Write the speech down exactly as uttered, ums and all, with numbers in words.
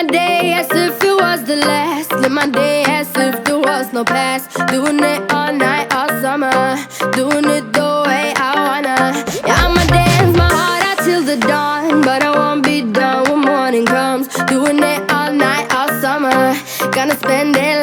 day as if it was the last. Live my day as if there was no past. Doing it all night, all summer. Doing it the way I wanna. Yeah, I'ma dance my heart out till the dawn, but I won't be done when morning comes. Doing it all night, all summer. Gonna spend it